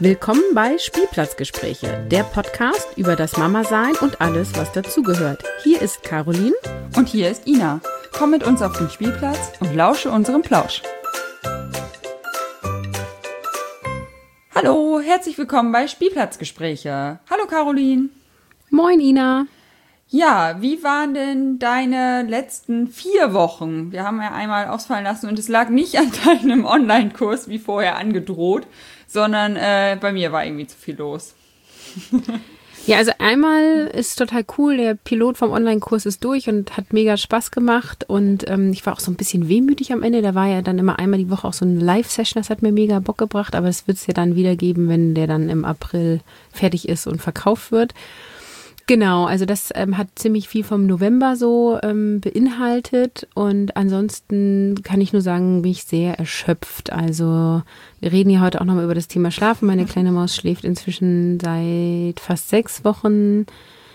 Willkommen bei Spielplatzgespräche, der Podcast über das Mama-Sein und alles, was dazugehört. Hier ist Caroline. Und hier ist Ina. Komm mit uns auf den Spielplatz und lausche unserem Plausch. Hallo, herzlich willkommen bei Spielplatzgespräche. Hallo Caroline. Moin Ina. Ja, wie waren denn deine letzten 4 Wochen? Wir haben ja einmal ausfallen lassen und es lag nicht an deinem Online-Kurs wie vorher angedroht, sondern bei mir war irgendwie zu viel los. Ja, also einmal ist total cool, der Pilot vom Online-Kurs ist durch und hat mega Spaß gemacht und ich war auch so ein bisschen wehmütig am Ende, da war ja dann immer einmal die Woche auch so eine Live-Session, das hat mir mega Bock gebracht, aber das wird es ja dann wieder geben, wenn der dann im April fertig ist und verkauft wird. Genau, also das hat ziemlich viel vom November so beinhaltet und ansonsten kann ich nur sagen, bin ich sehr erschöpft. Also wir reden ja heute auch nochmal über das Thema Schlafen. Meine kleine Maus schläft inzwischen seit fast 6 Wochen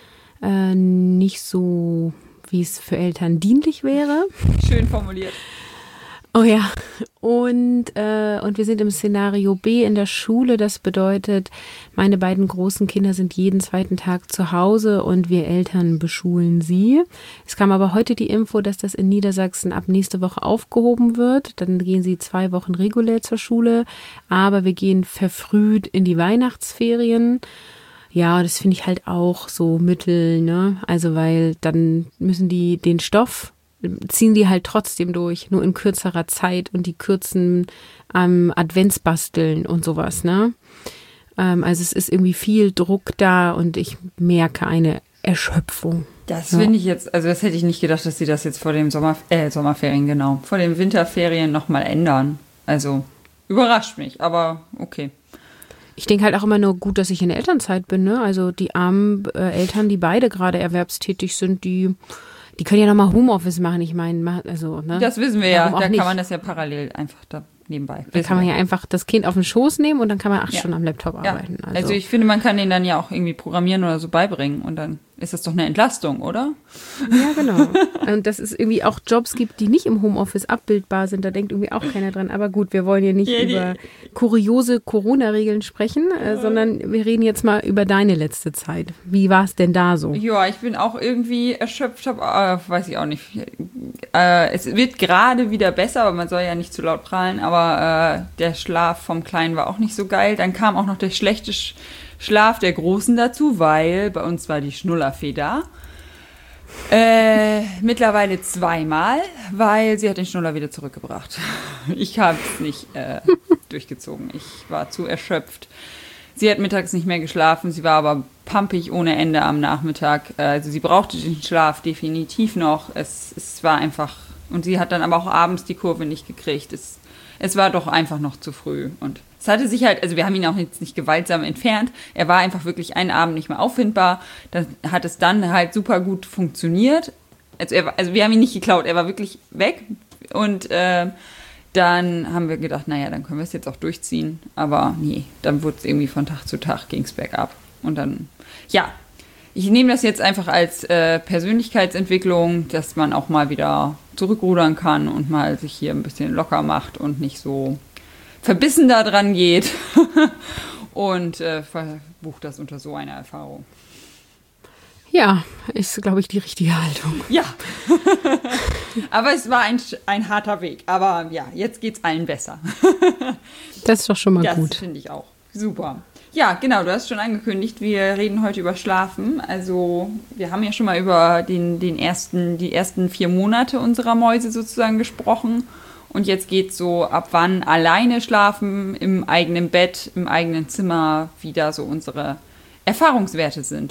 nicht so, wie es für Eltern dienlich wäre. Schön formuliert. Oh ja, und wir sind im Szenario B in der Schule. Das bedeutet, meine beiden großen Kinder sind jeden 2. Tag zu Hause und wir Eltern beschulen sie. Es kam aber heute die Info, dass das in Niedersachsen ab nächste Woche aufgehoben wird. Dann gehen sie 2 Wochen regulär zur Schule, aber wir gehen verfrüht in die Weihnachtsferien. Ja, das finde ich halt auch so mittel, ne? Also weil dann müssen die den Stoff ziehen die halt trotzdem durch, nur in kürzerer Zeit und die kürzen Adventsbasteln und sowas, ne? Also es ist irgendwie viel Druck da und ich merke eine Erschöpfung. Das finde ich jetzt, also das hätte ich nicht gedacht, dass sie das jetzt vor dem Sommerferien, genau, vor den Winterferien nochmal ändern. Also überrascht mich, aber okay. Ich denke halt auch immer nur gut, dass ich in der Elternzeit bin, ne? Also die armen Eltern, die beide gerade erwerbstätig sind, die können ja nochmal Homeoffice machen, ich meine, also, ne? Das wissen wir ja, da nicht. kann man das ja parallel einfach da nebenbei. Da kann man ja einfach das Kind auf den Schoß nehmen und dann kann man 8 Stunden am Laptop arbeiten. Also ich finde, man kann den dann ja auch irgendwie programmieren oder so beibringen und dann ist das doch eine Entlastung, oder? Ja, genau. Und dass es irgendwie auch Jobs gibt, die nicht im Homeoffice abbildbar sind, da denkt irgendwie auch keiner dran. Aber gut, wir wollen hier nicht über kuriose Corona-Regeln sprechen, sondern wir reden jetzt mal über deine letzte Zeit. Wie war es denn da so? Ja, ich bin auch irgendwie erschöpft, weiß ich auch nicht. Es wird gerade wieder besser, aber man soll ja nicht zu laut prahlen, aber der Schlaf vom Kleinen war auch nicht so geil. Dann kam auch noch der schlechte Schlaf der Großen dazu, weil bei uns war die Schnullerfee da. Mittlerweile 2-mal, weil sie hat den Schnuller wieder zurückgebracht. Ich habe es nicht durchgezogen. Ich war zu erschöpft. Sie hat mittags nicht mehr geschlafen, sie war aber pumpig ohne Ende am Nachmittag. Also sie brauchte den Schlaf definitiv noch. Es war einfach, und sie hat dann aber auch abends die Kurve nicht gekriegt. Es war doch einfach noch zu früh. Und es hatte sich halt, also wir haben ihn auch jetzt nicht gewaltsam entfernt. Er war einfach wirklich einen Abend nicht mehr auffindbar. Dann hat es dann halt super gut funktioniert. Also wir haben ihn nicht geklaut, er war wirklich weg. Und dann haben wir gedacht, naja, dann können wir es jetzt auch durchziehen. Aber nee, dann wurde es irgendwie von Tag zu Tag, ging es bergab. Und dann, ja, ich nehme das jetzt einfach als Persönlichkeitsentwicklung, dass man auch mal wieder zurückrudern kann und mal sich hier ein bisschen locker macht und nicht so verbissen da dran geht und verbucht das unter so einer Erfahrung. Ja, ist, glaube ich, die richtige Haltung. Ja, aber es war ein harter Weg. Aber ja, jetzt geht's allen besser. Das ist doch schon mal gut. Das finde ich auch. Super. Ja, genau, du hast schon angekündigt, wir reden heute über Schlafen. Also wir haben ja schon mal über die ersten 4 Monate unserer Mäuse sozusagen gesprochen. Und jetzt geht so ab wann alleine schlafen, im eigenen Bett, im eigenen Zimmer, wie da so unsere Erfahrungswerte sind.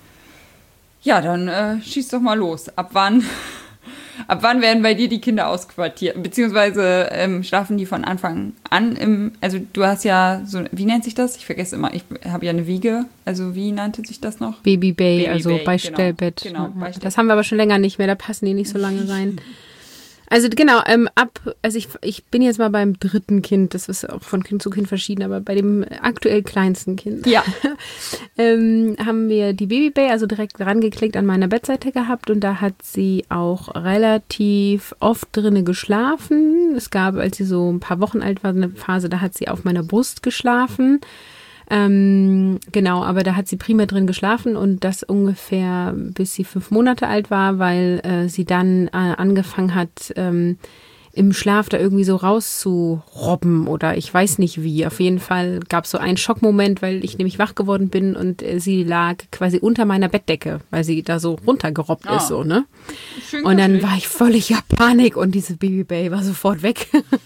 Ja, dann schieß doch mal los. Ab wann werden bei dir die Kinder ausquartiert? Beziehungsweise schlafen die von Anfang an also du hast ja so, wie nennt sich das? Ich vergesse immer, ich habe ja eine Wiege. Also wie nannte sich das noch? Baby also Beistellbett. Genau, Beistellbett. Das haben wir aber schon länger nicht mehr, da passen die nicht so lange rein. Also genau, ich bin jetzt mal beim 3. Kind, das ist auch von Kind zu Kind verschieden, aber bei dem aktuell kleinsten Kind haben wir die Babybay, also direkt rangeklickt an meiner Bettseite gehabt und da hat sie auch relativ oft drinne geschlafen. Es gab, als sie so ein paar Wochen alt war, eine Phase, da hat sie auf meiner Brust geschlafen. Genau, aber da hat sie prima drin geschlafen und das ungefähr bis sie 5 Monate alt war, weil sie dann angefangen hat, im Schlaf da irgendwie so rauszurobben oder ich weiß nicht wie. Auf jeden Fall gab es so einen Schockmoment, weil ich nämlich wach geworden bin und sie lag quasi unter meiner Bettdecke, weil sie da so runtergerobbt ist, so, ne? Schön Und dann kuschelig. war ich völlig Panik und diese Babybell war sofort weg.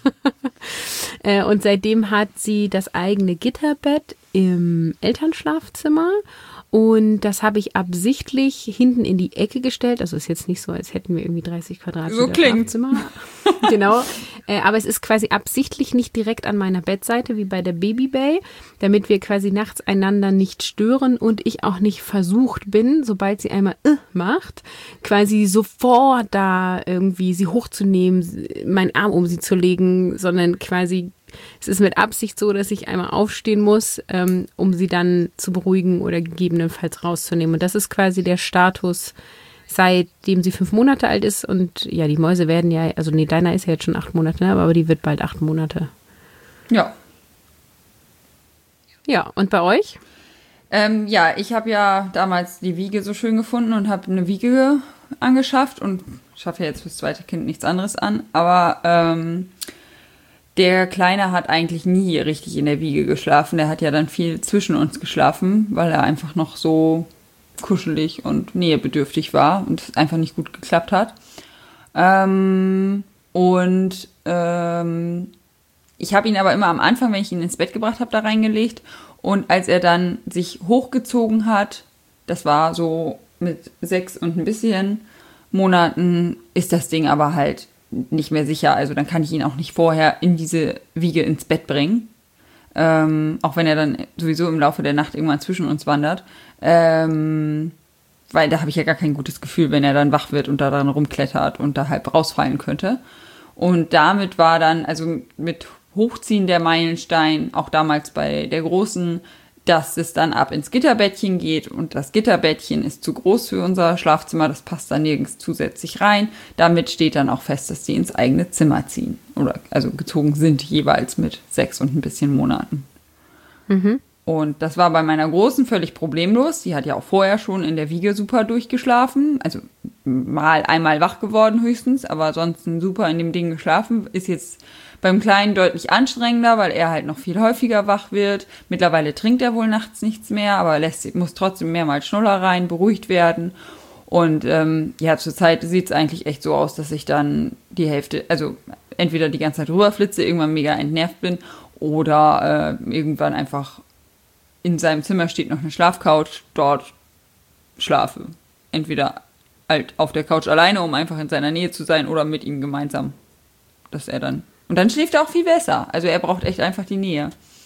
Und seitdem hat sie das eigene Gitterbett im Elternschlafzimmer. Und das habe ich absichtlich hinten in die Ecke gestellt. Also ist jetzt nicht so, als hätten wir irgendwie 30 Quadratmeter So klingt's. Schlafzimmer. Genau. Aber es ist quasi absichtlich nicht direkt an meiner Bettseite wie bei der Babybay, damit wir quasi nachts einander nicht stören und ich auch nicht versucht bin, sobald sie einmal macht, quasi sofort da irgendwie sie hochzunehmen, meinen Arm um sie zu legen, sondern quasi es ist mit Absicht so, dass ich einmal aufstehen muss, um sie dann zu beruhigen oder gegebenenfalls rauszunehmen. Und das ist quasi der Status, seitdem sie 5 Monate alt ist. Und ja, die Mäuse werden ja, also nee, deiner ist ja jetzt schon 8 Monate, ne? Aber die wird bald 8 Monate. Ja. Ja, und bei euch? Ja, ich habe ja damals die Wiege so schön gefunden und habe eine Wiege angeschafft und schaffe ja jetzt fürs zweite Kind nichts anderes an. Aber der Kleine hat eigentlich nie richtig in der Wiege geschlafen. Der hat ja dann viel zwischen uns geschlafen, weil er einfach noch so kuschelig und nähebedürftig war und es einfach nicht gut geklappt hat. Ich habe ihn aber immer am Anfang, wenn ich ihn ins Bett gebracht habe, da reingelegt. Und als er dann sich hochgezogen hat, das war so mit 6 und ein bisschen Monaten, ist das Ding aber halt nicht mehr sicher. Also dann kann ich ihn auch nicht vorher in diese Wiege ins Bett bringen. Auch wenn er dann sowieso im Laufe der Nacht irgendwann zwischen uns wandert. Weil da habe ich ja gar kein gutes Gefühl, wenn er dann wach wird und da dran rumklettert und da halb rausfallen könnte. Und damit war dann, also mit Hochziehen der Meilenstein, auch damals bei der Großen, dass es dann ab ins Gitterbettchen geht und das Gitterbettchen ist zu groß für unser Schlafzimmer, das passt da nirgends zusätzlich rein. Damit steht dann auch fest, dass die ins eigene Zimmer ziehen oder also gezogen sind jeweils mit 6 und ein bisschen Monaten. Mhm. Und das war bei meiner Großen völlig problemlos. Die hat ja auch vorher schon in der Wiege super durchgeschlafen, also einmal wach geworden höchstens, aber sonst super in dem Ding geschlafen. Ist jetzt beim Kleinen deutlich anstrengender, weil er halt noch viel häufiger wach wird. Mittlerweile trinkt er wohl nachts nichts mehr, aber muss trotzdem mehrmals Schnuller rein, beruhigt werden. Und ja, zurzeit sieht es eigentlich echt so aus, dass ich dann die Hälfte, also entweder die ganze Zeit rüberflitze, irgendwann mega entnervt bin oder irgendwann einfach in seinem Zimmer steht noch eine Schlafcouch, dort schlafe. Entweder halt auf der Couch alleine, um einfach in seiner Nähe zu sein, oder mit ihm gemeinsam. Dass er dann. Und dann schläft er auch viel besser. Also er braucht echt einfach die Nähe.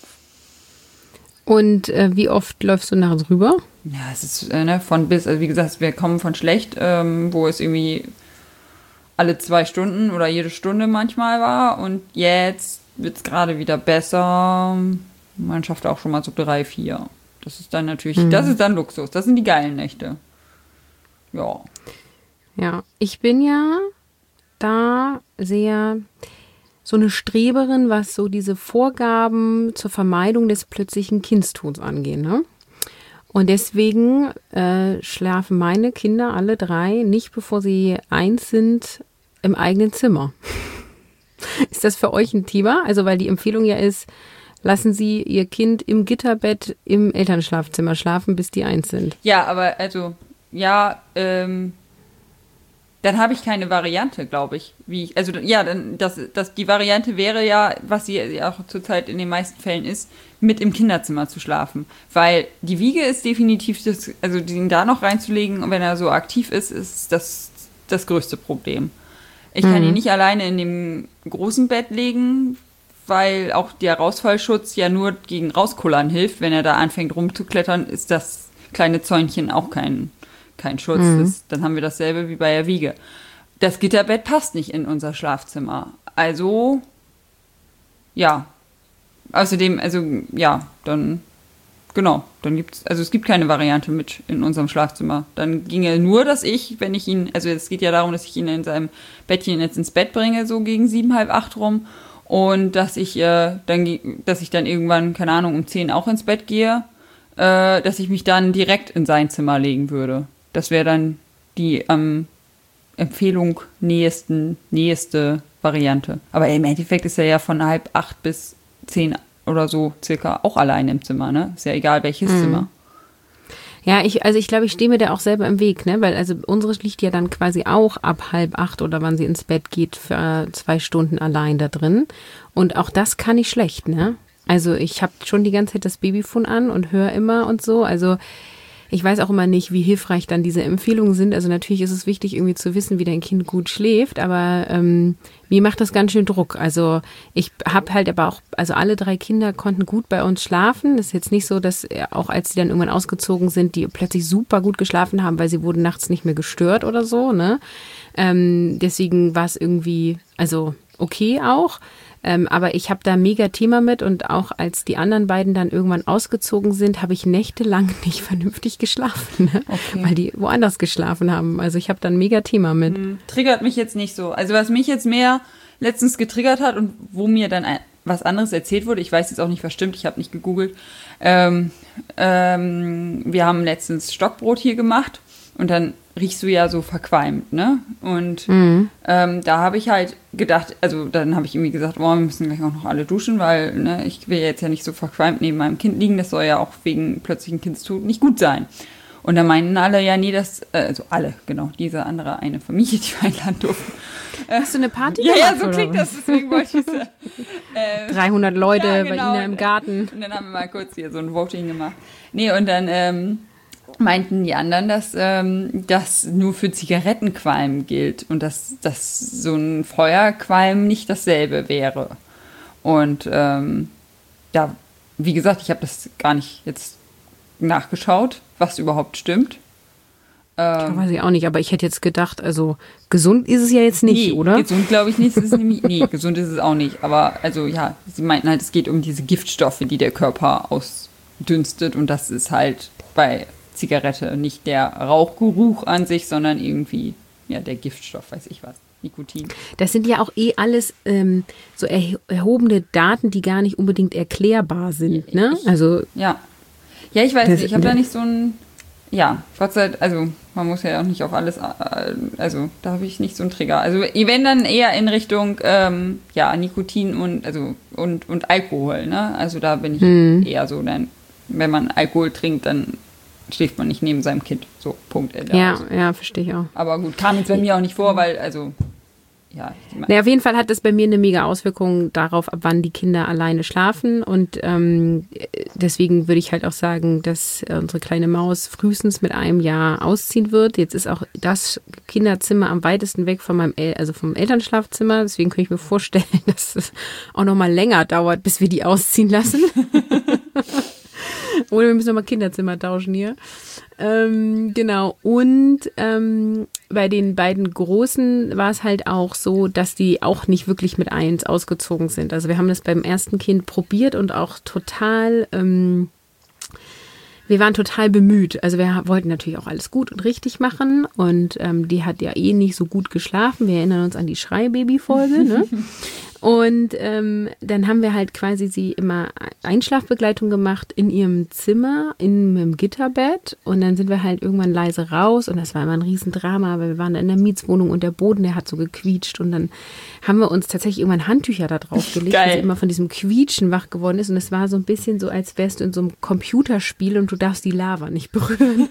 Und wie oft läufst du nachts rüber? Ja, es ist von bis, also wie gesagt, wir kommen von schlecht, wo es irgendwie alle 2 Stunden oder jede Stunde manchmal war. Und jetzt wird es gerade wieder besser. Man schafft auch schon mal so 3, 4. Das ist dann natürlich, das ist dann Luxus. Das sind die geilen Nächte. Ja. Ja, ich bin ja da sehr so eine Streberin, was so diese Vorgaben zur Vermeidung des plötzlichen Kindstods angeht, ne? Und deswegen schlafen meine Kinder alle 3 nicht, bevor sie 1 sind, im eigenen Zimmer. Ist das für euch ein Thema? Also weil die Empfehlung ja ist, lassen Sie Ihr Kind im Gitterbett im Elternschlafzimmer schlafen, bis die 1 sind. Ja, aber also, ja, dann habe ich keine Variante, glaube ich. Die Variante wäre ja, was sie auch zurzeit in den meisten Fällen ist, mit im Kinderzimmer zu schlafen. Weil die Wiege ist definitiv, also den da noch reinzulegen, und wenn er so aktiv ist, ist das größte Problem. Ich kann ihn nicht alleine in dem großen Bett legen, weil auch der Rausfallschutz ja nur gegen Rauskullern hilft. Wenn er da anfängt rumzuklettern, ist das kleine Zäunchen auch kein Schutz. Dann haben wir dasselbe wie bei der Wiege. Das Gitterbett passt nicht in unser Schlafzimmer. Also, ja. Außerdem, dann es gibt keine Variante mit in unserem Schlafzimmer. Dann ginge nur, dass es geht ja darum, dass ich ihn in seinem Bettchen jetzt ins Bett bringe, so gegen 7, halb 8 rum. und dass ich dann irgendwann, keine Ahnung, um 10 auch ins Bett gehe, dass ich mich dann direkt in sein Zimmer legen würde. Das wäre dann die Empfehlung nächste Variante. Aber im Endeffekt ist er ja von 7:30 bis 10 oder so circa auch alleine im Zimmer, ne? Ist ja egal welches Zimmer. Ja, ich glaube, ich stehe mir da auch selber im Weg, ne? Weil also unseres liegt ja dann quasi auch ab 7:30 oder wann sie ins Bett geht für 2 Stunden allein da drin. Und auch das kann ich schlecht, ne? Also ich habe schon die ganze Zeit das Babyphone an und höre immer und so. Also ich weiß auch immer nicht, wie hilfreich dann diese Empfehlungen sind. Also natürlich ist es wichtig, irgendwie zu wissen, wie dein Kind gut schläft, aber mir macht das ganz schön Druck. Also ich habe halt aber auch, also alle 3 Kinder konnten gut bei uns schlafen. Das ist jetzt nicht so, dass auch als sie dann irgendwann ausgezogen sind, die plötzlich super gut geschlafen haben, weil sie wurden nachts nicht mehr gestört oder so, ne? Deswegen war es irgendwie, also okay auch. Aber ich habe da mega Thema mit und auch als die anderen beiden dann irgendwann ausgezogen sind, habe ich nächtelang nicht vernünftig geschlafen, ne? Okay. Weil die woanders geschlafen haben. Also ich habe da ein mega Thema mit. Triggert mich jetzt nicht so. Also was mich jetzt mehr letztens getriggert hat und wo mir dann was anderes erzählt wurde, ich weiß jetzt auch nicht, was stimmt, ich habe nicht gegoogelt. Wir haben letztens Stockbrot hier gemacht und dann riechst du ja so verqualmt, ne? Und da habe ich halt gedacht, also dann habe ich irgendwie gesagt, wir müssen gleich auch noch alle duschen, weil ne, ich will jetzt ja nicht so verqualmt neben meinem Kind liegen, das soll ja auch wegen plötzlichen Kindstod nicht gut sein. Und da meinten alle, ja nee, also alle, genau, diese andere eine Familie, die wir einladen durften. Hast du eine Party gemacht? Ja, so oder klingt das, deswegen wollte ich sagen. 300 Leute ja, genau. bei Ihnen im Garten. Und dann haben wir mal kurz hier so ein Voting gemacht. Nee, und dann meinten die anderen, dass das nur für Zigarettenqualm gilt und dass so ein Feuerqualm nicht dasselbe wäre. Und ja, wie gesagt, ich habe das gar nicht jetzt nachgeschaut, was überhaupt stimmt. Weiß ich auch nicht, aber ich hätte jetzt gedacht, also gesund ist es ja jetzt nicht, oder? Gesund glaube ich nicht. Gesund ist es auch nicht. Aber also ja, sie meinten halt, es geht um diese Giftstoffe, die der Körper ausdünstet und das ist halt bei Zigarette nicht der Rauchgeruch an sich, sondern irgendwie ja der Giftstoff, weiß ich was, Nikotin. Das sind ja auch alles so erhobene Daten, die gar nicht unbedingt erklärbar sind, ne? Also ja, ich weiß nicht, ich habe da nicht so ein Gott sei Dank, also man muss ja auch nicht auf alles, also da habe ich nicht so einen Trigger. Also wenn dann eher in Richtung Nikotin und Alkohol, ne? Also da bin ich eher so, dann wenn man Alkohol trinkt, dann schläft man nicht neben seinem Kind. So, Punkt. Ja, verstehe ich auch. Aber gut, kam jetzt bei mir auch nicht vor, weil, also, ja. Auf jeden Fall hat das bei mir eine mega Auswirkung darauf, ab wann die Kinder alleine schlafen. Und deswegen würde ich halt auch sagen, dass unsere kleine Maus frühestens mit 1 Jahr ausziehen wird. Jetzt ist auch das Kinderzimmer am weitesten weg von vom Elternschlafzimmer. Deswegen könnte ich mir vorstellen, dass es auch noch mal länger dauert, bis wir die ausziehen lassen. Oder wir müssen nochmal Kinderzimmer tauschen hier. Genau. Und bei den beiden Großen war es halt auch so, dass die auch nicht wirklich mit 1 ausgezogen sind. Also wir haben das beim ersten Kind probiert und auch total, wir waren total bemüht. Also wir wollten natürlich auch alles gut und richtig machen. Und die hat ja nicht so gut geschlafen. Wir erinnern uns an die Schrei-Baby-Folge, ne? Und dann haben wir halt quasi sie immer Einschlafbegleitung gemacht in ihrem Zimmer, in einem Gitterbett. Und dann sind wir halt irgendwann leise raus. Und das war immer ein Riesendrama, weil wir waren da in der Mietswohnung und der Boden, der hat so gequietscht. Und dann haben wir uns tatsächlich irgendwann Handtücher da drauf gelegt, weil sie immer von diesem Quietschen wach geworden ist. Und es war so ein bisschen so, als wärst du in so einem Computerspiel und du darfst die Lava nicht berühren.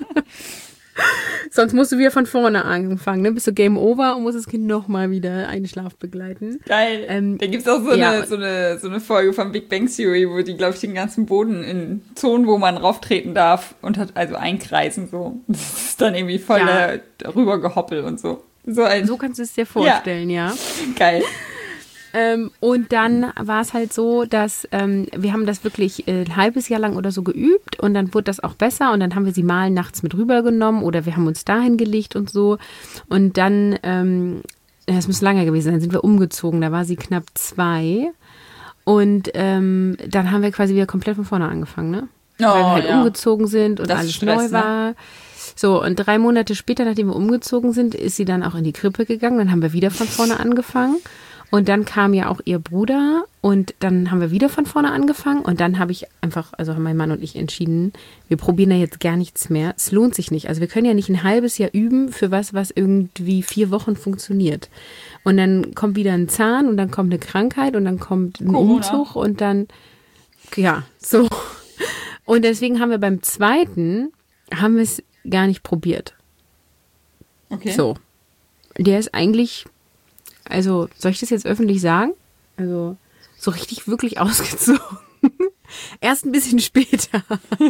Sonst musst du wieder von vorne anfangen, ne? Bist du Game Over und musst das Kind nochmal wieder einen Schlaf begleiten. Geil. Da gibt es auch so eine Folge von Big Bang Theory, wo die, glaube ich, den ganzen Boden in Zonen, wo man rauftreten darf und hat also einkreisen so. Das ist dann irgendwie voll darüber gehoppelt und so. So kannst du es dir vorstellen, ja. Geil. Und dann war es halt so, dass wir haben das wirklich ein halbes Jahr lang oder so geübt und dann wurde das auch besser und dann haben wir sie mal nachts mit rübergenommen oder wir haben uns dahin gelegt und so und dann, das muss lange gewesen sein, sind wir umgezogen, da war sie knapp 2 und dann haben wir quasi wieder komplett von vorne angefangen, ne? Weil wir halt umgezogen sind und das alles Stress, neu war. Ne? So, und 3 Monate später, nachdem wir umgezogen sind, ist sie dann auch in die Krippe gegangen, dann haben wir wieder von vorne angefangen. Und dann kam ja auch ihr Bruder und dann haben wir wieder von vorne angefangen und dann habe ich einfach, also haben mein Mann und ich entschieden, wir probieren da jetzt gar nichts mehr. Es lohnt sich nicht. Also wir können ja nicht ein halbes Jahr üben für was irgendwie 4 Wochen funktioniert. Und dann kommt wieder ein Zahn und dann kommt eine Krankheit und dann kommt ein Umzug und dann, ja, so. Und deswegen haben wir beim zweiten, haben wir es gar nicht probiert. Okay. So. Der ist eigentlich, also soll ich das jetzt öffentlich sagen? Also so richtig wirklich ausgezogen. Erst ein bisschen später.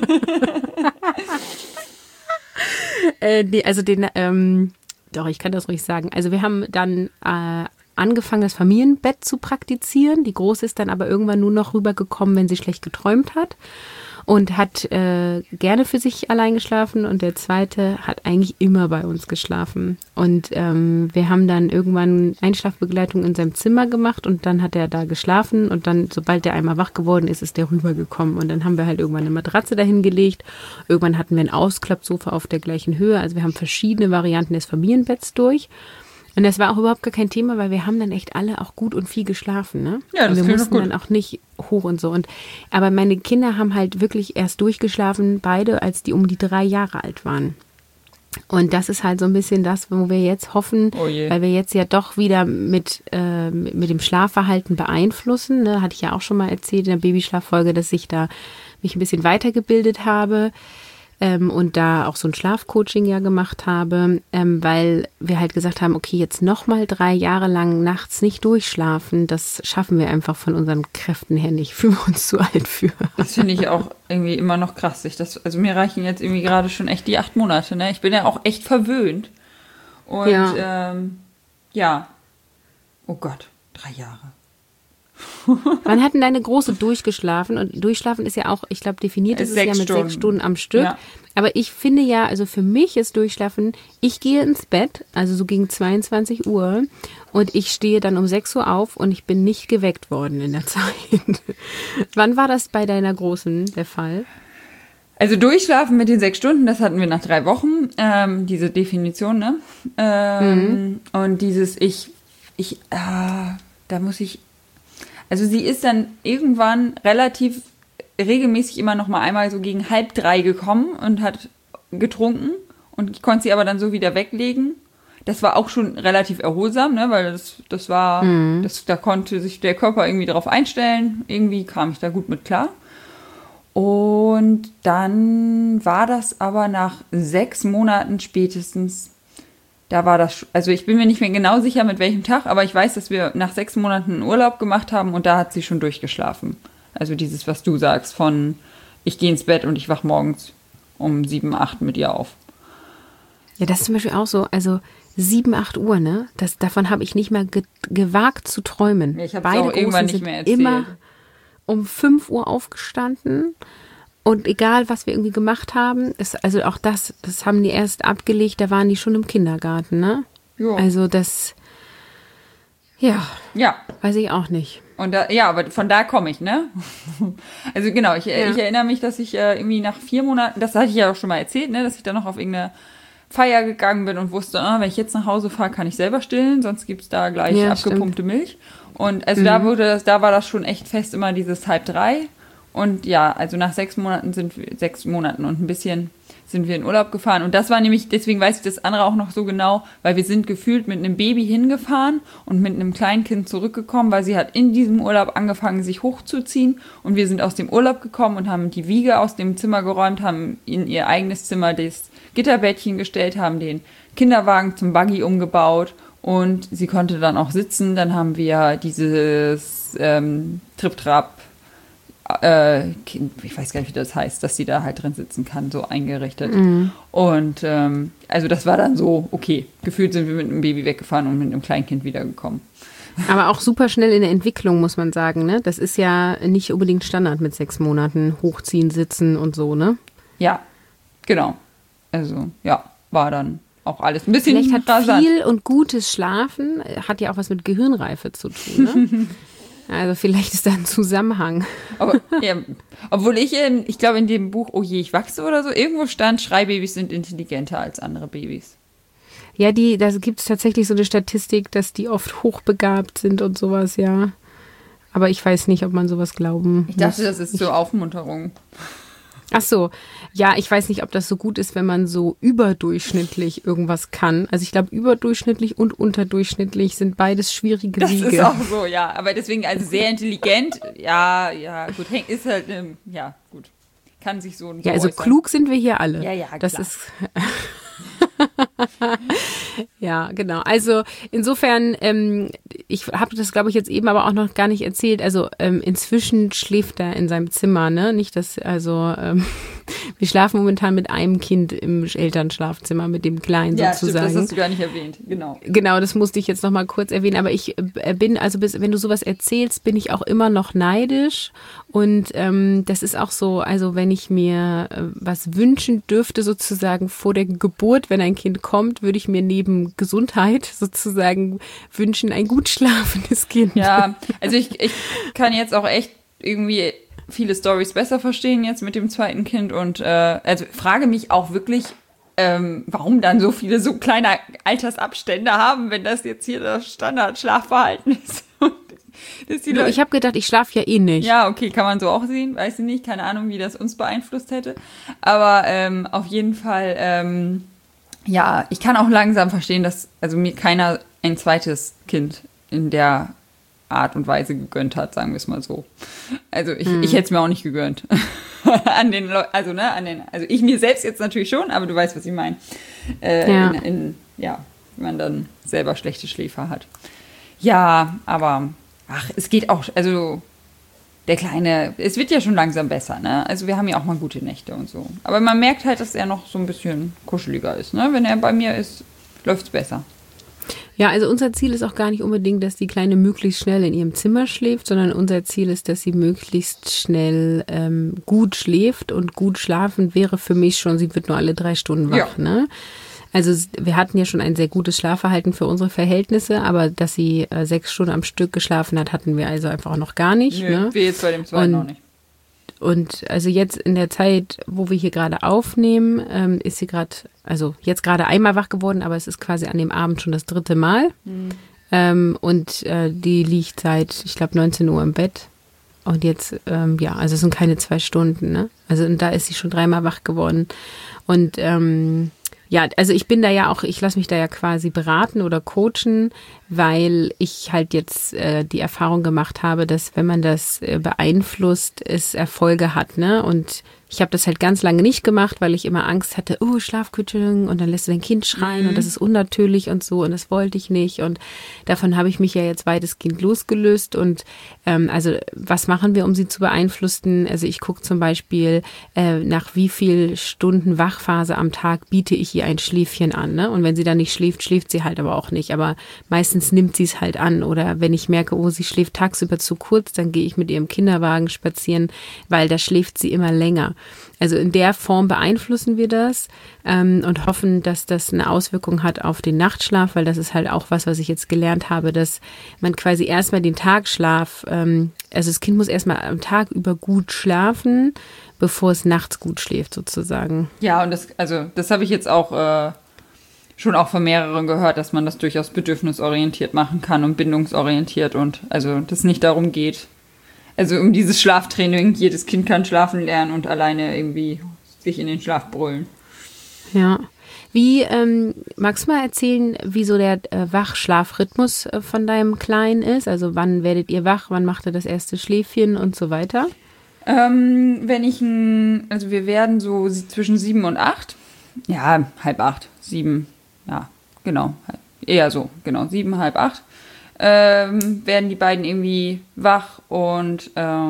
Doch, ich kann das ruhig sagen. Also wir haben dann angefangen, das Familienbett zu praktizieren. Die Große ist dann aber irgendwann nur noch rübergekommen, wenn sie schlecht geträumt hat. Und hat gerne für sich allein geschlafen und der Zweite hat eigentlich immer bei uns geschlafen. Und wir haben dann irgendwann Einschlafbegleitung in seinem Zimmer gemacht und dann hat er da geschlafen und dann, sobald der einmal wach geworden ist, ist der rübergekommen. Und dann haben wir halt irgendwann eine Matratze dahin gelegt. Irgendwann hatten wir ein Ausklappsofa auf der gleichen Höhe. Also wir haben verschiedene Varianten des Familienbetts durch. Und das war auch überhaupt gar kein Thema, weil wir haben dann echt alle auch gut und viel geschlafen, ne? Ja, das und wir mussten gut. dann auch nicht hoch und so. Aber meine Kinder haben halt wirklich erst durchgeschlafen, beide, als die um die 3 Jahre alt waren. Und das ist halt so ein bisschen das, wo wir jetzt hoffen, weil wir jetzt ja doch wieder mit dem Schlafverhalten beeinflussen. Ne? Hatte ich ja auch schon mal erzählt in der Babyschlaffolge, dass ich da mich ein bisschen weitergebildet habe. Und da auch so ein Schlafcoaching ja gemacht habe, weil wir halt gesagt haben, okay, jetzt nochmal 3 Jahre lang nachts nicht durchschlafen, das schaffen wir einfach von unseren Kräften her nicht, fühlen wir uns zu alt für. Das finde ich auch irgendwie immer noch krass. Also mir reichen jetzt irgendwie gerade schon echt die 8 Monate, ne? Ich bin ja auch echt verwöhnt. Und ja. Oh Gott, 3 Jahre. Wann hatten deine Große durchgeschlafen? Und durchschlafen ist ja auch, ich glaube, definiert ist es ja mit 6 Stunden am Stück. Ja. Aber ich finde ja, also für mich ist Durchschlafen, ich gehe ins Bett, also so gegen 22 Uhr und ich stehe dann um 6 Uhr auf und ich bin nicht geweckt worden in der Zeit. Wann war das bei deiner Großen der Fall? Also Durchschlafen mit den 6 Stunden, das hatten wir nach 3 Wochen, diese Definition, ne? Und dieses da muss ich. Also sie ist dann irgendwann relativ regelmäßig immer noch mal einmal so gegen 2:30 gekommen und hat getrunken und ich konnte sie aber dann so wieder weglegen. Das war auch schon relativ erholsam, ne, weil das war, da konnte sich der Körper irgendwie drauf einstellen. Irgendwie kam ich da gut mit klar. Und dann war das aber nach 6 Monaten spätestens. Da war das, also ich bin mir nicht mehr genau sicher, mit welchem Tag, aber ich weiß, dass wir nach 6 Monaten einen Urlaub gemacht haben und da hat sie schon durchgeschlafen. Also dieses, was du sagst, von ich gehe ins Bett und ich wach morgens um 7, 8 mit ihr auf. Ja, das ist zum Beispiel auch so, also 7, 8 Uhr, ne? Davon habe ich nicht mehr gewagt zu träumen. Ja, ich habe es auch irgendwann nicht mehr erzählt. Immer um 5 Uhr aufgestanden. Und egal, was wir irgendwie gemacht haben, also auch das haben die erst abgelegt, da waren die schon im Kindergarten, ne? Jo. Also das, ja, weiß ich auch nicht. Und aber von da komme ich, ne? Also genau, ich erinnere mich, dass ich irgendwie nach 4 Monaten, das hatte ich ja auch schon mal erzählt, ne, dass ich dann noch auf irgendeine Feier gegangen bin und wusste, wenn ich jetzt nach Hause fahre, kann ich selber stillen, sonst gibt's da gleich abgepumpte Milch. Und also da war das schon echt fest immer dieses 2:30. Und ja, also nach 6 Monaten 6 Monaten und ein bisschen sind wir in Urlaub gefahren. Und das war nämlich, deswegen weiß ich das andere auch noch so genau, weil wir sind gefühlt mit einem Baby hingefahren und mit einem Kleinkind zurückgekommen, weil sie hat in diesem Urlaub angefangen, sich hochzuziehen. Und wir sind aus dem Urlaub gekommen und haben die Wiege aus dem Zimmer geräumt, haben in ihr eigenes Zimmer das Gitterbettchen gestellt, haben den Kinderwagen zum Buggy umgebaut und sie konnte dann auch sitzen. Dann haben wir dieses Trip-Trap, ich weiß gar nicht, wie das heißt, dass sie da halt drin sitzen kann, so eingerichtet. Und also das war dann so, okay, gefühlt sind wir mit einem Baby weggefahren und mit einem Kleinkind wiedergekommen. Aber auch super schnell in der Entwicklung, muss man sagen, ne? Das ist ja nicht unbedingt Standard mit 6 Monaten, hochziehen, sitzen und so, ne? Ja, genau. Also, ja, war dann auch alles ein bisschen vielleicht hat rasant. Viel und gutes Schlafen hat ja auch was mit Gehirnreife zu tun, ne? Also vielleicht ist da ein Zusammenhang. Aber, ja, obwohl ich glaube in dem Buch, oh je, ich wachse oder so, irgendwo stand, Schreibabys sind intelligenter als andere Babys. Ja, da gibt es tatsächlich so eine Statistik, dass die oft hochbegabt sind und sowas, ja. Aber ich weiß nicht, ob man sowas glauben Ich dachte, muss. das ist so Aufmunterung. Ach so, ja, ich weiß nicht, ob das so gut ist, wenn man so überdurchschnittlich irgendwas kann. Also ich glaube, überdurchschnittlich und unterdurchschnittlich sind beides schwierige Wege. Das ist auch so, ja. Aber deswegen, also sehr intelligent, ja, gut, ist halt, ja, gut. Kann sich so ja, also äußern. klug sind wir hier alle. Ja, das klar. ist ja, genau. Also insofern, ich habe das, glaube ich, jetzt eben aber auch noch gar nicht erzählt. Also inzwischen schläft er in seinem Zimmer, ne? Nicht, dass, also wir schlafen momentan mit einem Kind im Elternschlafzimmer, mit dem Kleinen sozusagen. Ja, das hast du gar nicht erwähnt, genau. Genau, das musste ich jetzt noch mal kurz erwähnen. Aber ich bin, also wenn du sowas erzählst, bin ich auch immer noch neidisch. Und das ist auch so, also wenn ich mir was wünschen dürfte, sozusagen vor der Geburt, wenn ein Kind kommt, würde ich mir neben Gesundheit sozusagen wünschen, ein gut schlafendes Kind. Ja, also ich kann jetzt auch echt irgendwie viele Storys besser verstehen jetzt mit dem zweiten Kind und also frage mich auch wirklich, warum dann so viele so kleine Altersabstände haben, wenn das jetzt hier das Standardschlafverhalten ist. Ich habe gedacht, ich schlafe ja eh nicht. Ja, okay, kann man so auch sehen, weiß ich nicht, keine Ahnung, wie das uns beeinflusst hätte. Aber auf jeden Fall, ja, ich kann auch langsam verstehen, dass also mir keiner ein zweites Kind in der Art und Weise gegönnt hat, sagen wir es mal so. Also ich hätte es mir auch nicht gegönnt. Also ich mir selbst jetzt natürlich schon, aber du weißt, was ich meine. Wenn man dann selber schlechte Schläfer hat. Ja, aber es geht auch, also der Kleine, es wird ja schon langsam besser, ne? Also wir haben ja auch mal gute Nächte und so. Aber man merkt halt, dass er noch so ein bisschen kuscheliger ist, ne? Wenn er bei mir ist, läuft's besser. Ja, also unser Ziel ist auch gar nicht unbedingt, dass die Kleine möglichst schnell in ihrem Zimmer schläft, sondern unser Ziel ist, dass sie möglichst schnell gut schläft. Und gut schlafen wäre für mich schon, sie wird nur alle 3 Stunden wach, ja. Ne? Also wir hatten ja schon ein sehr gutes Schlafverhalten für unsere Verhältnisse, aber dass sie 6 Stunden am Stück geschlafen hat, hatten wir also einfach noch gar nicht. Nö, ne? Wir jetzt bei dem zweiten auch nicht. Und also jetzt in der Zeit, wo wir hier gerade aufnehmen, ist sie jetzt gerade einmal wach geworden, aber es ist quasi an dem Abend schon das 3. Mal. Und die liegt seit, ich glaube, 19 Uhr im Bett. Und jetzt, also es sind keine 2 Stunden, ne? Also und da ist sie schon 3-mal wach geworden. Und ja, also ich bin da ja auch, ich lasse mich da ja quasi beraten oder coachen, weil ich halt jetzt die Erfahrung gemacht habe, dass wenn man das beeinflusst, es Erfolge hat, ne? Und ich habe das halt ganz lange nicht gemacht, weil ich immer Angst hatte, Schlafkütteln und dann lässt du dein Kind schreien und das ist unnatürlich und so und das wollte ich nicht und davon habe ich mich ja jetzt weitestgehend losgelöst und also was machen wir, um sie zu beeinflussen? Also ich gucke zum Beispiel, nach wie viel Stunden Wachphase am Tag biete ich ihr ein Schläfchen an, ne? Und wenn sie dann nicht schläft, schläft sie halt aber auch nicht, aber meistens nimmt sie es halt an oder wenn ich merke, sie schläft tagsüber zu kurz, dann gehe ich mit ihr im Kinderwagen spazieren, weil da schläft sie immer länger. Also in der Form beeinflussen wir das und hoffen, dass das eine Auswirkung hat auf den Nachtschlaf, weil das ist halt auch was ich jetzt gelernt habe, dass man quasi erstmal den Tagschlaf, also das Kind muss erstmal am Tag über gut schlafen, bevor es nachts gut schläft sozusagen. Ja, und das habe ich jetzt auch schon auch von mehreren gehört, dass man das durchaus bedürfnisorientiert machen kann und bindungsorientiert und also das nicht darum geht, also um dieses Schlaftraining, jedes Kind kann schlafen lernen und alleine irgendwie sich in den Schlaf brüllen. Ja. Wie, magst du mal erzählen, wie so der Wach-Schlafrhythmus von deinem Kleinen ist? Also wann werdet ihr wach, wann macht er das erste Schläfchen und so weiter? Also wir werden so zwischen 7 und 8, ja, 7:30, 7, ja, genau, eher so, genau, 7, 7:30. Werden die beiden irgendwie wach und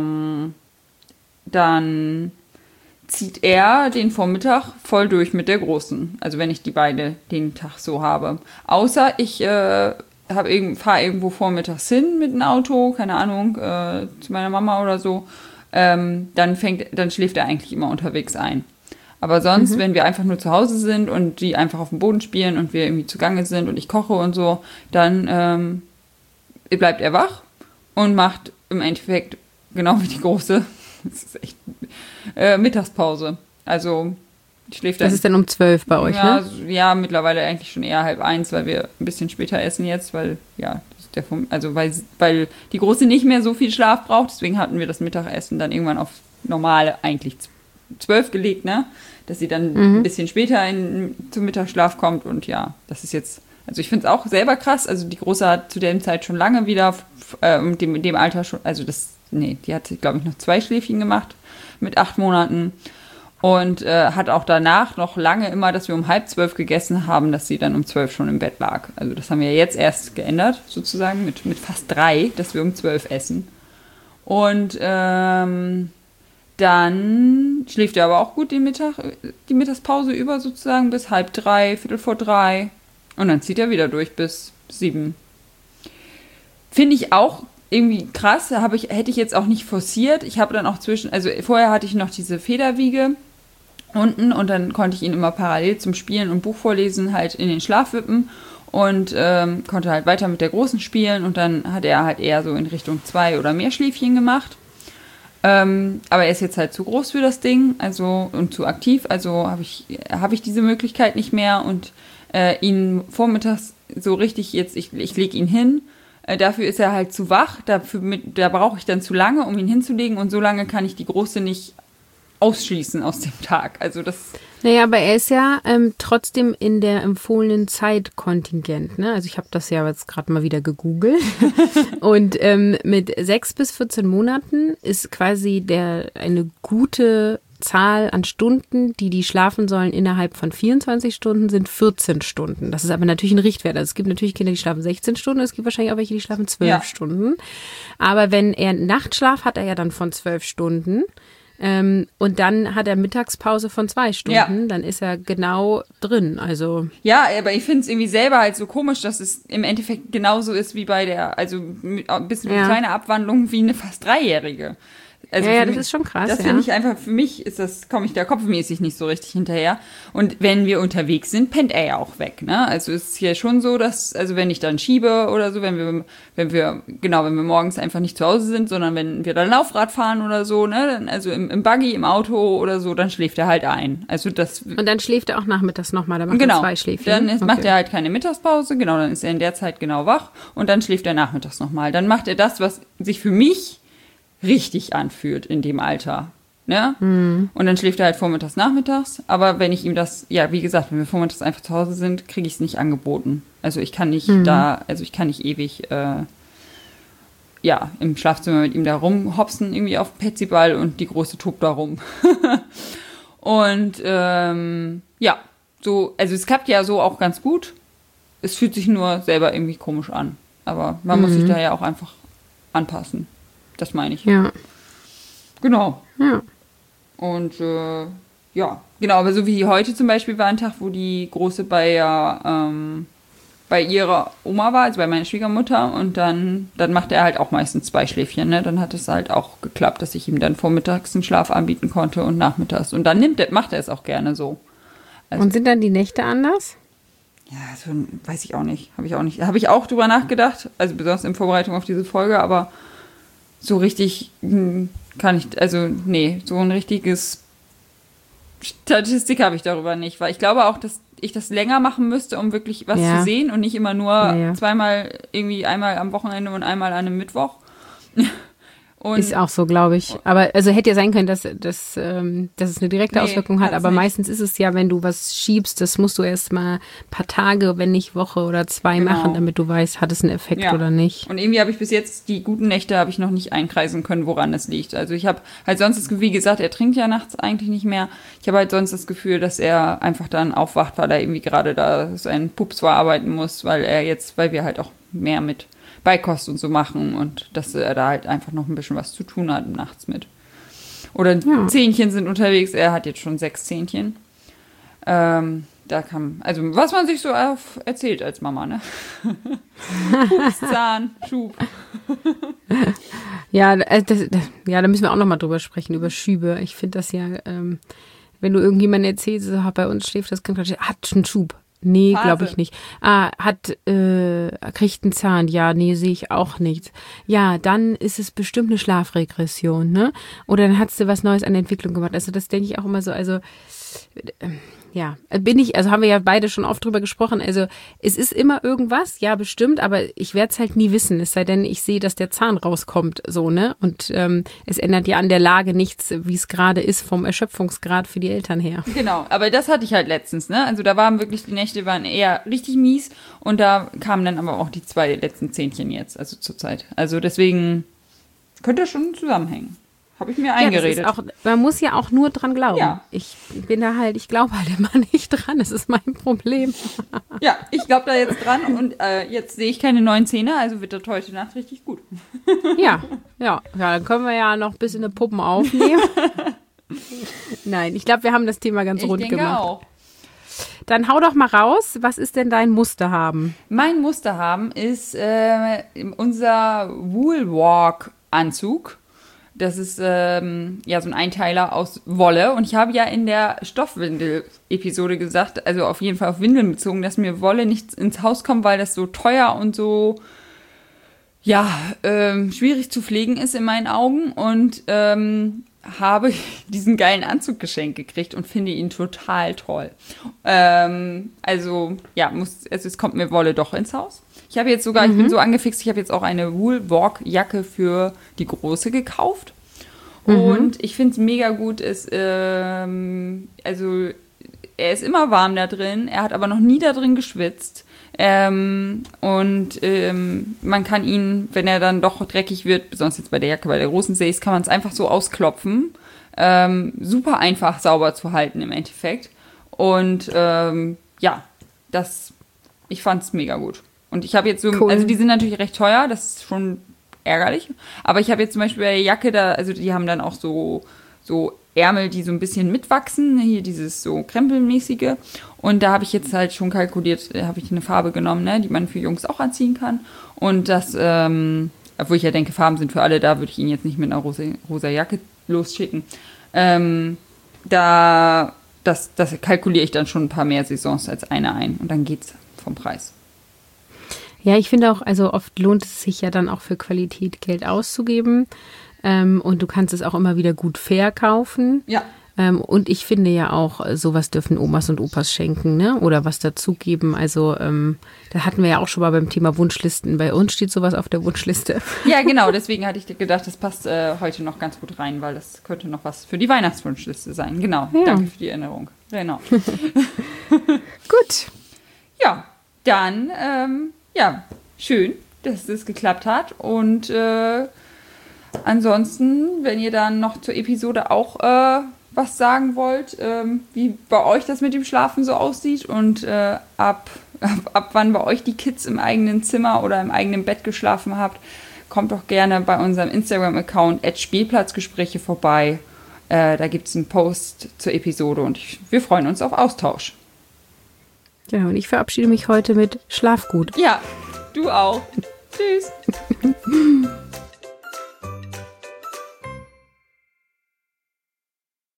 dann zieht er den Vormittag voll durch mit der Großen. Also wenn ich die beide den Tag so habe. Außer ich fahre irgendwo vormittags hin mit dem Auto, keine Ahnung, zu meiner Mama oder so. Dann schläft er eigentlich immer unterwegs ein. Aber sonst, wenn wir einfach nur zu Hause sind und die einfach auf dem Boden spielen und wir irgendwie zugange sind und ich koche und so, dann bleibt er wach und macht im Endeffekt, genau wie die Große, das ist echt Mittagspause. Also schläft dann. Das ist dann um 12 bei euch, ja, ne? Ja, mittlerweile eigentlich schon eher 12:30, weil wir ein bisschen später essen jetzt, weil, ja, weil die Große nicht mehr so viel Schlaf braucht, deswegen hatten wir das Mittagessen dann irgendwann auf normale, eigentlich 12 gelegt, ne? Dass sie dann ein bisschen später zum Mittagsschlaf kommt und ja, das ist jetzt, also ich finde es auch selber krass, also die Große hat zu der Zeit schon lange wieder, in dem Alter schon, also die hat, glaube ich, noch 2 Schläfchen gemacht mit 8 Monaten und hat auch danach noch lange immer, dass wir um 11:30 gegessen haben, dass sie dann um 12 schon im Bett lag. Also das haben wir jetzt erst geändert, sozusagen, mit fast 3, dass wir um 12 essen. Und dann schläft er aber auch gut die Mittagspause über sozusagen bis 2:30, 2:45 und dann zieht er wieder durch bis 7. Finde ich auch irgendwie krass, hätte ich jetzt auch nicht forciert. Ich habe dann auch also vorher hatte ich noch diese Federwiege unten und dann konnte ich ihn immer parallel zum Spielen und Buch vorlesen halt in den Schlaf wippen und konnte halt weiter mit der Großen spielen und dann hat er halt eher so in Richtung 2 oder mehr Schläfchen gemacht. Aber er ist jetzt halt zu groß für das Ding, also und zu aktiv, also habe ich diese Möglichkeit nicht mehr und ihn vormittags so richtig jetzt, ich lege ihn hin, dafür ist er halt zu wach, da brauche ich dann zu lange, um ihn hinzulegen und so lange kann ich die Große nicht ausschließen aus dem Tag, also das... Naja, aber er ist ja trotzdem in der empfohlenen Zeit kontingent, ne? Also ich habe das ja jetzt gerade mal wieder gegoogelt. Und mit 6 bis 14 Monaten ist quasi eine gute Zahl an Stunden, die schlafen sollen innerhalb von 24 Stunden, sind 14 Stunden. Das ist aber natürlich ein Richtwert. Also es gibt natürlich Kinder, die schlafen 16 Stunden, es gibt wahrscheinlich auch welche, die schlafen 12 Stunden. Aber wenn er Nachtschlaf hat er ja dann von 12 Stunden. Und dann hat er Mittagspause von 2 Stunden, dann ist er genau drin, also. Ja, aber ich finde es irgendwie selber halt so komisch, dass es im Endeffekt genauso ist wie bei also ein bisschen eine kleine Abwandlung wie eine fast 3-Jährige. Also ja, das ist schon krass. Das finde ich einfach, für mich komme ich da kopfmäßig nicht so richtig hinterher. Und wenn wir unterwegs sind, pennt er ja auch weg, ne? Also es ist hier schon so, dass, also wenn ich dann schiebe oder so, wenn wir morgens einfach nicht zu Hause sind, sondern wenn wir dann Laufrad fahren oder so, ne? Dann, also im Buggy, im Auto oder so, dann schläft er halt ein. Also das. Und dann schläft er auch nachmittags nochmal, dann macht er 2 Schläfchen. Dann macht er halt keine Mittagspause, genau, dann ist er in der Zeit genau wach und dann schläft er nachmittags nochmal. Dann macht er das, was sich für mich richtig anfühlt in dem Alter. Ne? Und dann schläft er halt vormittags, nachmittags. Aber wenn ich ihm das, ja, wie gesagt, wenn wir vormittags einfach zu Hause sind, kriege ich es nicht angeboten. Also ich kann nicht ich kann nicht ewig im Schlafzimmer mit ihm da rumhopsen, irgendwie auf dem Petsyball und die Große tobt da rum. Und so, also es klappt ja so auch ganz gut. Es fühlt sich nur selber irgendwie komisch an. Aber man muss sich da ja auch einfach anpassen. Das meine ich. Ja. Genau. Ja. Und genau, aber so wie heute zum Beispiel war ein Tag, wo die Große bei ihrer Oma war, also bei meiner Schwiegermutter, und dann macht er halt auch meistens 2 Schläfchen, ne? Dann hat es halt auch geklappt, dass ich ihm dann vormittags einen Schlaf anbieten konnte und nachmittags. Und dann macht er es auch gerne so. Also, und sind dann die Nächte anders? Ja, also, weiß ich auch nicht. Habe ich auch drüber nachgedacht, also besonders in Vorbereitung auf diese Folge, aber so richtig kann ich, also nee, so ein richtiges Statistik habe ich darüber nicht, weil ich glaube auch, dass ich das länger machen müsste, um wirklich was zu sehen und nicht immer nur zweimal, irgendwie einmal am Wochenende und einmal an einem Mittwoch. Und ist auch so, glaube ich. Aber also hätte ja sein können, dass es eine direkte Auswirkung hat. Aber meistens ist es ja, wenn du was schiebst, das musst du erst mal ein paar Tage, wenn nicht Woche oder 2 machen, damit du weißt, hat es einen Effekt oder nicht. Und irgendwie habe ich bis jetzt die guten Nächte habe ich noch nicht einkreisen können, woran es liegt. Also ich habe halt sonst das Gefühl, wie gesagt, er trinkt ja nachts eigentlich nicht mehr. Ich habe halt sonst das Gefühl, dass er einfach dann aufwacht, weil er irgendwie gerade da seinen Pups verarbeiten muss, weil wir halt auch mehr mit Beikost und so machen und dass er da halt einfach noch ein bisschen was zu tun hat nachts mit. Oder Zähnchen sind unterwegs, er hat jetzt schon 6 Zähnchen. Also was man sich so erzählt als Mama, ne? Pups, Zahn, Schub. Ja, da müssen wir auch nochmal drüber sprechen, über Schübe. Ich finde das ja, wenn du irgendjemandem erzählst, so, bei uns schläft das Kind, hat einen Schub. Nee, Phase. glaube ich nicht. Kriegt einen Zahn. Ja, nee, sehe ich auch nicht. Ja, dann ist es bestimmt eine Schlafregression, ne? Oder dann hast du was Neues an der Entwicklung gemacht. Also das denke ich auch immer so, ja, haben wir ja beide schon oft drüber gesprochen, also es ist immer irgendwas, ja bestimmt, aber ich werde es halt nie wissen, es sei denn, ich sehe, dass der Zahn rauskommt, so, ne, und es ändert ja an der Lage nichts, wie es gerade ist vom Erschöpfungsgrad für die Eltern her. Genau, aber das hatte ich halt letztens, ne, also da waren wirklich, die Nächte waren eher richtig mies und da kamen dann aber auch die 2 letzten Zähnchen jetzt, also zur Zeit, also deswegen könnte das schon zusammenhängen. Habe ich mir eingeredet. Ja, man muss ja auch nur dran glauben. Ja. Ich glaube halt immer nicht dran. Das ist mein Problem. Ja, ich glaube da jetzt dran und jetzt sehe ich keine neuen Zähne, also wird das heute Nacht richtig gut. Ja, dann können wir ja noch ein bisschen eine Puppen aufnehmen. Nein, ich glaube, wir haben das Thema ganz rund gemacht. Ich denke auch. Dann hau doch mal raus. Was ist denn dein Musterhaben? Mein Musterhaben ist unser Woolwalk-Anzug. Das ist so ein Einteiler aus Wolle. Und ich habe ja in der Stoffwindel-Episode gesagt, also auf jeden Fall auf Windeln bezogen, dass mir Wolle nicht ins Haus kommt, weil das so teuer und so schwierig zu pflegen ist in meinen Augen. Und habe diesen geilen Anzug geschenkt gekriegt und finde ihn total toll. Es kommt mir Wolle doch ins Haus. Ich habe jetzt sogar, ich bin so angefixt, ich habe jetzt auch eine Woolwalk-Jacke für die Große gekauft. Und ich finde es mega gut. Er ist immer warm da drin, er hat aber noch nie da drin geschwitzt. Man kann ihn, wenn er dann doch dreckig wird, besonders jetzt bei der Jacke, bei der großen sehe ich, kann man es einfach so ausklopfen. Super einfach sauber zu halten im Endeffekt. Und ich fand es mega gut. Und ich habe jetzt so, cool. Also die sind natürlich recht teuer, das ist schon ärgerlich. Aber ich habe jetzt zum Beispiel bei der Jacke da, also die haben dann auch so Ärmel, die so ein bisschen mitwachsen, hier dieses so Krempelmäßige. Und da habe ich jetzt halt schon kalkuliert, habe ich eine Farbe genommen, ne, die man für Jungs auch anziehen kann. Und das, obwohl ich ja denke, Farben sind für alle da, würde ich ihn jetzt nicht mit einer rosa Jacke losschicken. Das kalkuliere ich dann schon ein paar mehr Saisons als eine ein. Und dann geht's vom Preis. Ja, ich finde auch, also oft lohnt es sich ja dann auch für Qualität Geld auszugeben. Und du kannst es auch immer wieder gut verkaufen. Ja. Und ich finde ja auch, sowas dürfen Omas und Opas schenken, ne? Oder was dazugeben. Also da hatten wir ja auch schon mal beim Thema Wunschlisten. Bei uns steht sowas auf der Wunschliste. Ja, genau. Deswegen hatte ich gedacht, das passt heute noch ganz gut rein, weil das könnte noch was für die Weihnachtswunschliste sein. Genau. Ja. Danke für die Erinnerung. Genau. Gut. Ja, dann, schön, dass es geklappt hat. Und ansonsten, wenn ihr dann noch zur Episode auch was sagen wollt, wie bei euch das mit dem Schlafen so aussieht und ab wann bei euch die Kids im eigenen Zimmer oder im eigenen Bett geschlafen habt, kommt doch gerne bei unserem Instagram-Account @Spielplatzgespräche vorbei. Da gibt es einen Post zur Episode und wir freuen uns auf Austausch. Ja, und ich verabschiede mich heute mit Schlaf gut. Ja, du auch. Tschüss.